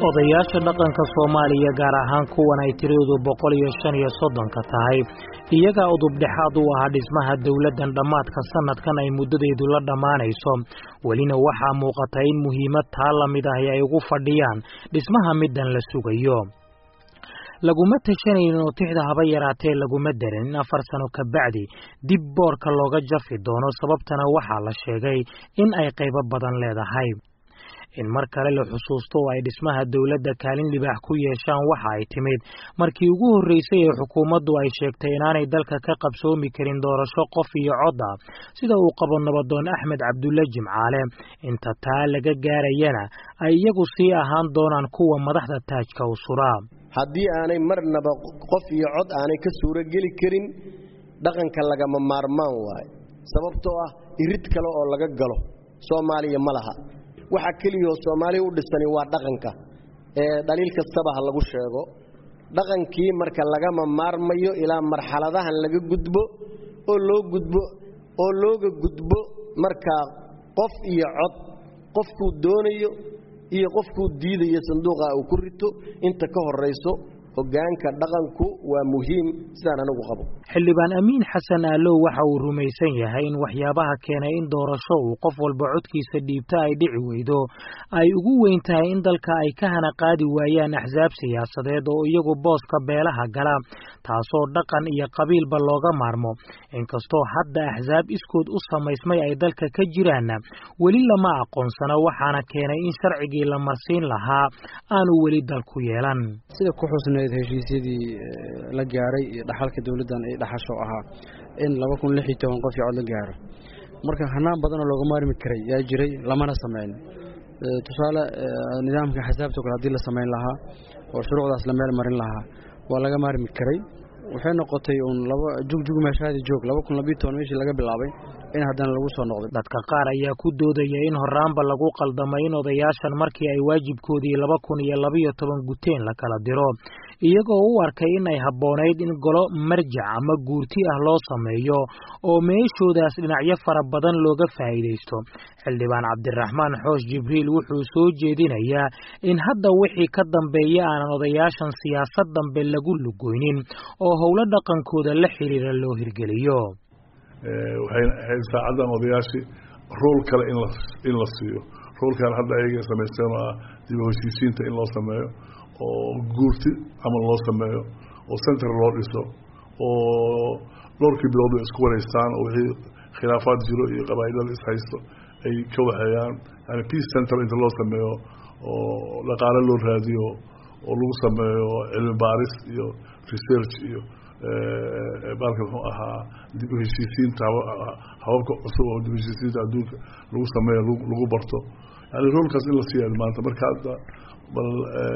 odayaasha dhaqanka Soomaaliya gaar ahaan kuwan ay tiradu 135 ka tahay iyaga udub dhexaad u ah dhismaha dawladdan dhamaadka sanadkan ay muddadeedu la dhamaanayso walina waxa muuqata in muhiimad taa la mid ah ay ugu fadhiyaan dhismaha middan la sugayo laguma tashanayno oo tixda haba yaraatee laguma darin in 4 sano ka bacdi dib boorka looga jafi doono sababtana waxa la sheegay in ay qayb badan leedahay in mar kale la xusuusto ay dhismaha dawladda kaalin libaax ku yeeshaan waxa ay timid markii ugu horeysay ee xukuumaddu ay sheegtay inaanay dalka ka qabsoomi karin doorasho qof iyo cod ah sida uu qabo nabadoon Axmed Cabdulle Jimcaale inta taa laga gaarayana ay iyagu sii ahaan doonaan kuwa madaxda taajka u suraa haddii aanay marnaba qof iyo cod aanay ka suura geli karin dhaqanka lagama maarmaan waaye sababtoo ah irid kale oo laga galo Soomaaliya ma laha waxa kaliya oo Soomaaliya u dhisani waa dhaqanka daliil kastaba lagu sheego dhaqankii marka lagama maarmayo ilaa marxaladahan laga gudbo oo looga gudbo marka qof iyo cod qofku doonayo iyo qofku diidayo sanduuqa uu ku rito inta ka horeyso hogaanka dhaqanku waa muhiim sidaan anagu qabo xildhibaan Amiin Xasan Aalow waxa uu rumaysan yahay in waxyaabaha keenay in doorasho uu qof walba codkiisa dhiibta ay dhici weydo ay ugu weyn tahay in dalka ay ka hana qaadi waayaan axsaab siyaasadeed oo iyagu booska beelaha gala taasoo dhaqan iyo qabiilba looga maarmo inkastoo hadda axsaab iskood u samaysmay ay dalka ka jiraan weli lama aqoonsana waxaana keenay in sharcigii la marsiin lahaa aanu weli dalku yeelan sida ku xusnay heshiisyadii la gaaray dhaxalka dawladdan ay dhaxasho ahaa in 2016 qof cod la gaaro marka hanaan badan oo looga maarmi karay yaa jiray lamana sameyn tusaale nidaamka xisaabta kale hadii la sameyn lahaa oo shuruucdaas la meel marin lahaa waa laga maarmi karay waxay noqotay laba jugjug meeshaadi joog 2012 meeshii laga bilaabay in haddana lagu soo noqday dadka qaar ayaa ku doodaya in horaanba lagu qaldamay in odayaashan markii ay waajibkoodii 2012 guteen la kala diro iyagoo u arkay in ay habboonayd in golo marjac ama guurti ah loo sameeyo oo meeshoodaas dhinacyo fara badan looga faa'iideysto xildhibaan Cabdiraxmaan Xoosh Jibriil wuxuu soo jeedinayaa in hadda wixii ka dambeeya aan odayaashan siyaasad dambe lagu lugoynin oo howlo dhaqankooda la xiriira loo hirgeliyo waxay saacadan odayaashii rool kale in la siiyo roolkan hadda ayaga sameysteen dib u heshiisiinta in loo sameeyo oo guurti ama loo sameeyo oo center loo dhiso oo dhowrkii bilood isku wareystaan oo wixii khilaafaad jiro iyo qabaa'ilada is haysto ay ka waxayaan yani peace center inta loo sameeyo oo dhaqaale loo raadiyo oo lagu sameeyo cilmi baaris iyo research iyo baalka wuxuu ahaa dib u heshiisiinta hababka cusub oo dib u heshiisiinta adduunka lagu sameeyo lagu barto yani roolkaas in la siiyaa maanta marka hadda bal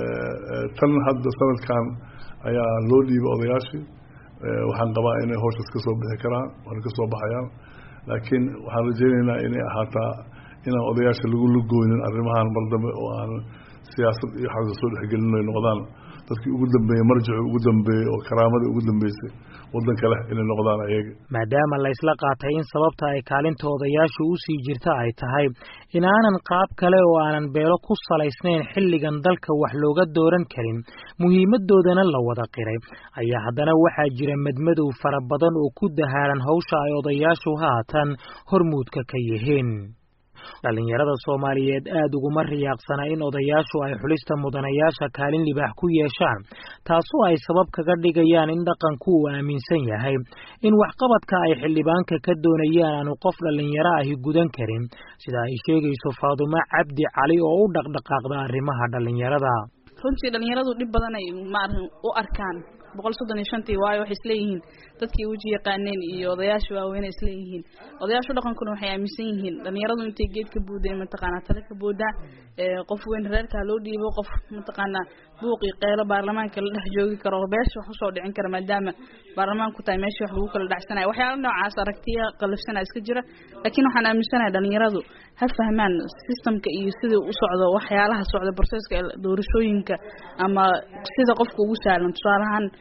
tan hadda sanadkan ayaa loo dhiibay odayaashii waxaan qabaa inay howshaas ka soo bixi karaan waana ka soo baxayaan laakiin waxaan rajaynaynaa inay ahaataa inaan odayaasha lagu lugooynin arrimahan mar dambe oo aan siyaasad iyo xagga soo dhexgelin ay noqdaan dadkii ugu dambeeyay marjici ugu dambeeyay oo karaamada ugu dambeysay wadanka leh inay noqdaan ayaga maadaama la isla qaatay in sababta ay kaalinta odayaashu u sii jirta ay tahay in aanan qaab kale oo aanan beelo ku salaysnayn xilligan dalka wax looga dooran karin muhiimadoodana la wada qiray ayaa haddana waxaa jira madmadow fara badan oo ku dahaaran hawsha ay odayaashu haatan hormuudka ka yihiin dhalinyarada Soomaaliyeed aad uguma riyaaqsana in odayaashu ay xulista mudanayaasha kaalin libaax ku yeeshaan taasoo ay sabab kaga dhigayaan in dhaqanku uu aaminsan yahay in waxqabadka ay xildhibaanka ka doonayaan aanu qof dhalinyaro ahi gudan karin sida ay sheegayso Faadumo Cabdi Cali oo u dhaqdhaqaaqda arrimaha dhalinyarada runtii dhalinyaradu dhib badan ay u arkaan 135 waayo wax isleeyihiin dadkii uji yaqaaneen iyo odayaashu waaweyn isleeyihiin odayaashu dhaqankuna waxay aaminsan yihiin dhalinyaradu intay geed ka buudeen mataqaana tala ka buuda qof weyn reerka loo dhiibo qof mataqaana buuqi qeylo baarlamaanka la dhex joogi karo beesha wax soo dhicin kara maadaama baarlamaanku tahay meesha wax lagu kala dhacsanayo waxyaalo noocaas aragtiya qalafsana iska jira laakiin waxaan aaminsanahay dhalinyaradu ha fahmaan systemka iyo sida uu socdo waxyaalaha socda processka doorashooyinka ama sida qofku ugu saalan tusaalahan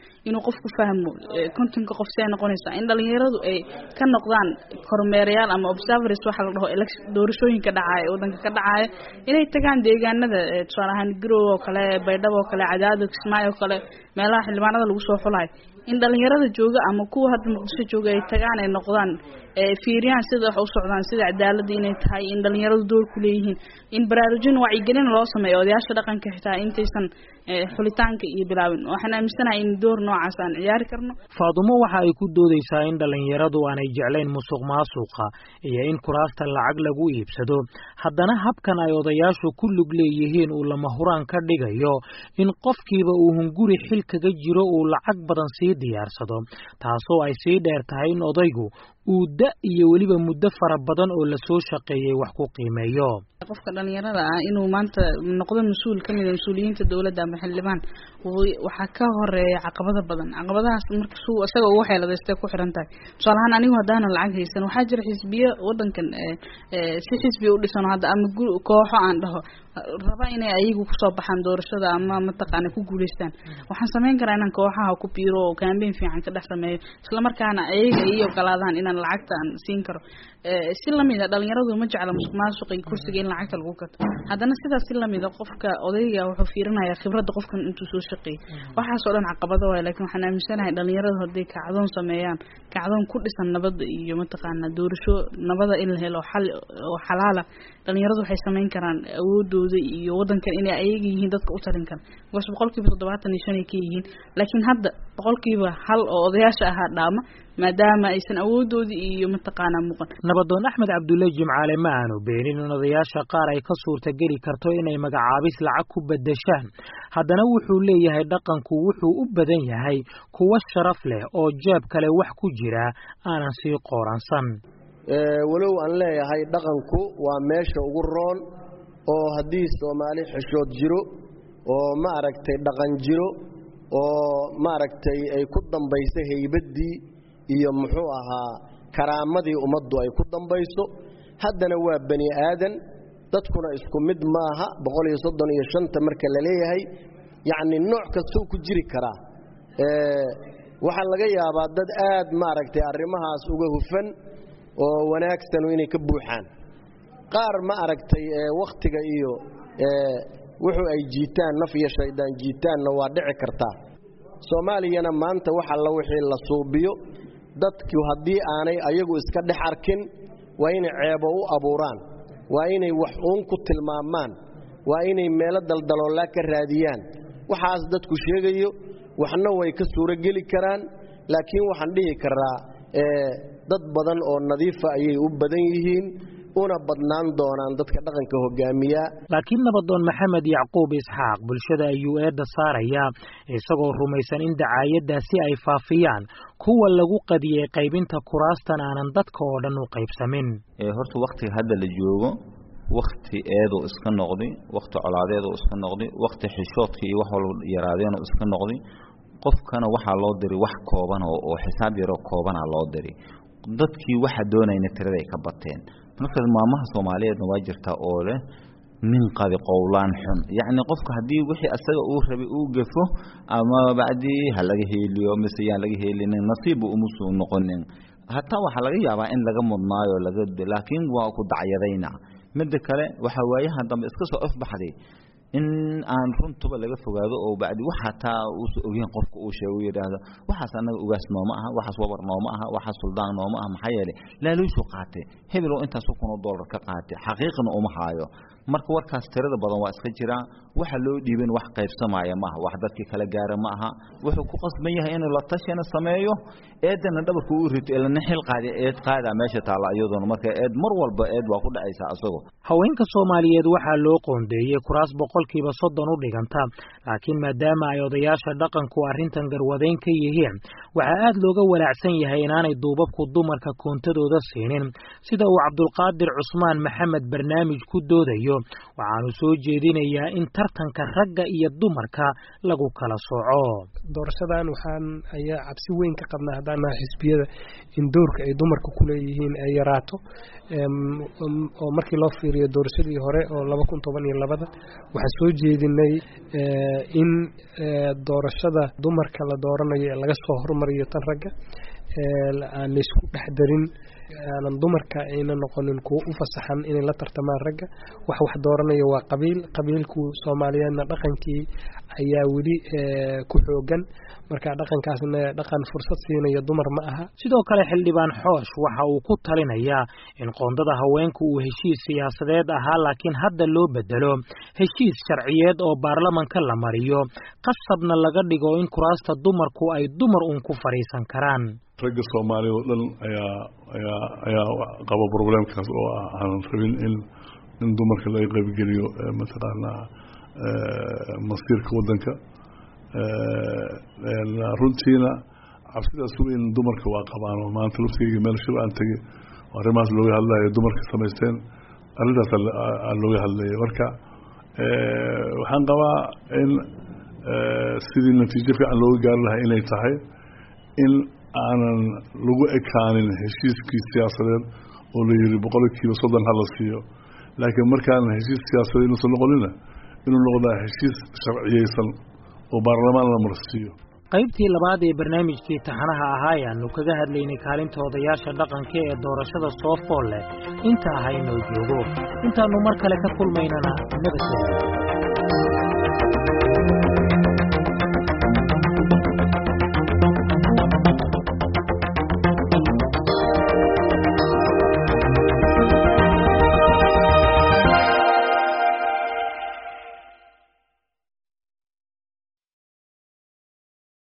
inuu qofku fahmo kontonka qof si ay noqonaysaa in dhalinyaradu ay ka noqdaan kormeerayaal ama observers waxa la dhaho doorashooyinka dhacaya wadanka ka dhacaya inay tagaan deegaanada tusaale ahaan Garowe oo kale Baydhabo oo kale Cadaado Kismaayo oo kale meelaha xildhibaanada lagu soo xulay in dhalinyarada jooga ama kuwa hadda Muqdisho jooga ay tagaan ay noqdaan fiiriyaan sida wax u socdaan sida cadaalad inay tahay in dhalinyaradu door ku leeyihiin in baraarujin wacyigelin loo sameeyo odayaasha dhaqanka xitaa intaysan xulitaanka iyo bilaabin waxaan aaminsanahay in door noocaas aan ciyaari karno. Faadumo waxa ay ku doodaysaa in dhalinyaradu aanay jeclayn musuqmaasuqa iyo in kuraasta lacag lagu iibsado haddana habkan ay odayaashu ku lug leeyihiin uu lama huraan ka dhigayo in qofkiiba uu hunguri xil kaga jiro uu lacag badan sii diyaarsado taasoo ay sii dheer tahay in odaygu uu da iyo waliba muddo fara badan oo la soo shaqeeyay wax ku qiimeeyo qofka dhalinyarada ah inuu maanta noqdo mas'uul ka mid ah mas'uuliyiinta dawladda ama xildhibaan waxa ka horeeya caqabado badan caqabadahaas marka suu asaga uu xeeladaysta ku xiran tahay tusaalahan anigu hadaan lacag haysan waxa jira xisbiyo wadankan si xisbi u dhisan hadda ama kooxo aan dhaho raba inay ayagu ku soo baxaan doorashada ama mataqaana ku guuleystaan waxaan sameyn karaa inaan kooxaha ku biiro oo campaign fiican ka dhex sameeyo isla markaana ayaga iyo galaadaan inaan lacagta aan siin karo si lamid ah dhalinyaradu ma jecla musuqmaasuqa iyo kursiga in lacagta lagu gato haddana sidaas si lamid ah qofka odayga wuxuu fiirinayaa khibradda qofkan intuu soo shaqeeyay waxaas oo dhan caqabado waay laakiin waxaan aaminsanahay dhalinyaradu hadday kacdoon sameeyaan kacdoon ku dhisan nabadda iyo mataqaana doorasho nabada in la helo xal oo xalaala dhalinyaradu waxay sameyn karaan awoodooda iyo wadankan inay ayaga yihiin dadka u talin kara goos 75% ay ka yihiin laakiin hadda 1% oo odayaasha ahaa dhaama maadaama aysan awoodoodii iyo mataqaana muuqan nabadoon Axmed Cabdulle Jimcaale ma aanu beenin in odayaasha qaar ay ka suurta gali karto inay magacaabis lacag ku bedeshaan haddana wuxuu leeyahay dhaqanku wuxuu u badan yahay kuwa sharaf leh oo jeeb kale wax ku jira aanan sii qoransan walow aan leeyahay dhaqanku waa meesha ugu roon oo haddii Soomaali xishood jiro oo ma aragtay dhaqan jiro oo ma aragtay ay ku dambayso heybadii iyo muxuu ahaa karaamadii ummaddu ay ku dambayso haddana waa bani aadan dadkuna isku mid maaha 135 marka la leeyahay yaani nooc kasta ku jiri kara waxa laga yaabaa dad aad ma aragtay arrimahaas uga hufan oo wanaagsan inay ka buuxaan qaar ma aragtay waqtiga iyo wuxuu ay jiitaan naf iyo shaydaan jiitaanna waa dhici kartaa Soomaaliyana maanta waxa la wixii la suubiyo dadku haddii aanay ayagu iska dhex arkin waa inay ceebo u abuuraan waa inay wax uun ku tilmaamaan waa inay meelo daldaloola ka raadiyaan waxaas dadku sheegayo waxna way ka suura gali karaan laakiin waxaan dhihi karaa dad badan oo nadiif ah ayay u badan yihiin una badnaan doonaan dadka dhaqanka hogaamiya laakiin nabadoon Maxamed Yacquub Isxaaq bulshada ayuu eedda saaraya isagoo rumaysan in dacaayadaasi ay faafiyaan kuwa lagu qadiyay qaybinta kuraastan aanan dadka oo dhan u qaybsamin horta waqtiga hadda la joogo waqti eedo iska noqday waqti colaadeedo iska noqday waqti xishoodka iyo wax walba yaraadeeno iska noqday qofkana waxa loo diray wax kooban oo xisaab yar oo kooban loo diray dadkii waxa doonayna tirada ay ka bateen marka maamaha Soomaaliyeed waa jirta oo leh min qadi qowlaan xun yaani qofka hadii wixii asaga uu rabay uu gafo ama baadi halaga heeliyo misayaan laga heelin nasiib uu musu noqonin hatta waxa laga yaabaa in laga mudnaayo laga laakiin waa ku dacyadayna mid kale waxa waayaha dambe iska soo afbaxday in aan runtuba laga fogaado oo baadi waxa taa uu soo ogeen qofka uu sheego yiraahdo waxaas anaga ugaas nooma aha waxaas wabar nooma aha waxaas suldaan nooma aha maxay yeelay la luuso qaatay hebel oo intaas $1,000 ka qaatay xaqiiqna uma haayo marka warkaas tirada badan waa iska jira waxa loo dhiibin wax qaybsamaya ma aha wax dadkii kala gaar ma aha wuxuu ku qasban yahay inuu la tashana sameeyo eedana dhabarku uu rito ilaa xil qaada meesha taala iyadoo marka eed mar walba eed waa ku dhacaysa asago haweenka Soomaaliyeed waxa loo qoondeeyay kuraas 30% u dhiganta laakiin maadaama ay odayaasha dhaqanku arrintan garwadeyn ka yihiin waxa aad looga walaacsan yahay inaanay duubabku dumarka koontadooda siinin sida uu Cabdulqaadir Cusmaan Maxamed barnaamij ku doodayo waxaanu soo jeedinayaa in tartanka ragga iyo dumarka lagu kala sooco doorashadan waxaan ayaa cabsi weyn ka qabnaa hadana xisbiyada in doorka ay dumarka ku leeyihiin ay yaraato oo markii loo fiiriyo doorashadii hore oo 2012 waxa waxaan soo jeedinay in doorashada dumarka la dooranayo laga soo hormariyo tan ragga aan la isku dhex darin aanan dumarka ayna noqonin kuwa u fasaxan inay la tartamaan ragga wax dooranaya waa qabiilku Soomaaliyeedna dhaqankii ayaa weli ku xoogan marka dhaqankaasna dhaqan fursad siinaya dumar ma aha. sidoo kale xildhibaan Xoosh waxa uu ku talinayaa in qoondada haweenku uu heshiis siyaasadeed ahaa laakiin hadda loo bedelo heshiis sharciyeed oo baarlamaanka la mariyo qasabna laga dhigo in kuraasta dumarku ay dumar uun ku fariisan karaan. ragga Soomaaliya oo dhan ayaa qaba problemkaas oo aan rabin in dumarka laga qayb geliyo mataqaana masiirka wadanka runtiina cabsidaas weyn dumarka waa qabaan oo maanta laftigeega meel shir aan tagay arrimahaas looga hadlayo dumarka samaysteen arrintaas looga hadlayo marka waxaan qabaa in sidii natiijo fiican looga gaari lahaa inay tahay in aanan lagu ekaanin heshiiskii siyaasadeed oo la yiri 100% hala siiyo laakiin markaan heshiis siyaasadeed inuu noqonina inuu noqdo heshiis sharciyeysan oo baarlamaan la marsiiyo. qaybtii labaad ee barnaamijkii taxanaha ahaa ayaanu kaga hadlaynay kaalinta odayaasha dhaqanka ee doorashada soo fool leh inta ahaynoo joogo intaanu mar kale ka kulmaynana nabadgelyo.